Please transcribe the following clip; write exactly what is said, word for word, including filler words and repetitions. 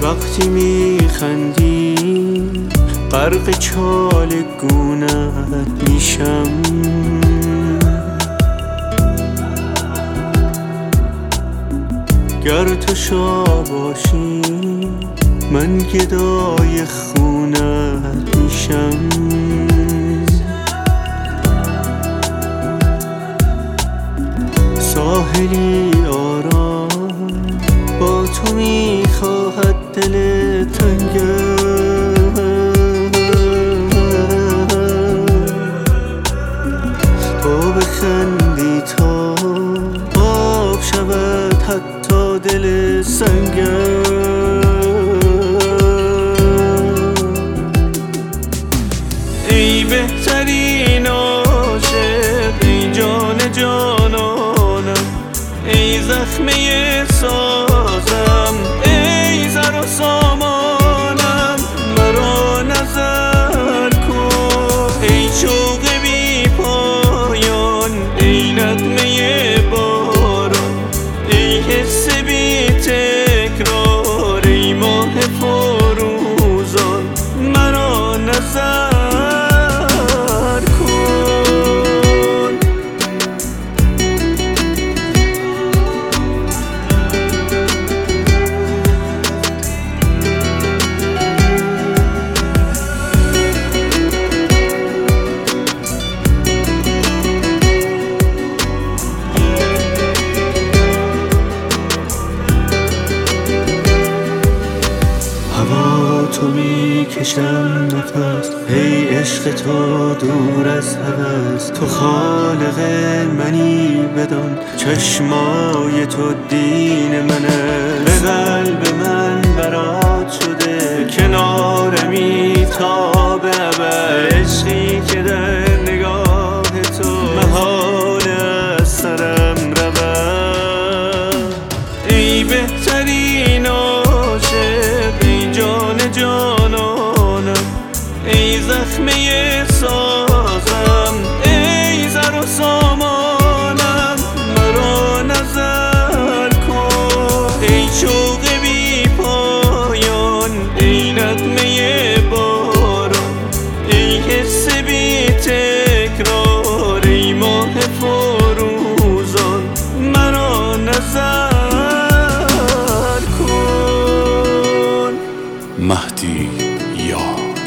وقتی میخندی غرق چال گونت میشم. گر تو شاه باشی من گدای خونت میشم. ساحلی آرام با تو میخواهد دل تنگم. تو بخندی تا آب شود حتی دل سنگم. ای بهترین عاشق، ای جان جانانم، ای زخمه سازم، ای زر و سامانم، مرا نظر کن. ای شوق بی پایان، ای نغمه باران، ای حس بی تکرار، ای ماه فروزان، مرا نظر تو میکشم نفس. ای عشق تو دور از هوس، تو خالق منی بدان، چشمای تو دین منه. به قلب من برات شده کنارمی تا به ابد، عشقی که در نگاه تو محال از سرم رود. ای بهترین عاشق، ای جان جانانم، ای زخمه سازم، ای زر و سامانم، مرا نظر کن. ای شوق بی پایان، ای نغمه باران، ای حس بی تکرار، ای ماه فروزان، مرا نظر مهدی یار.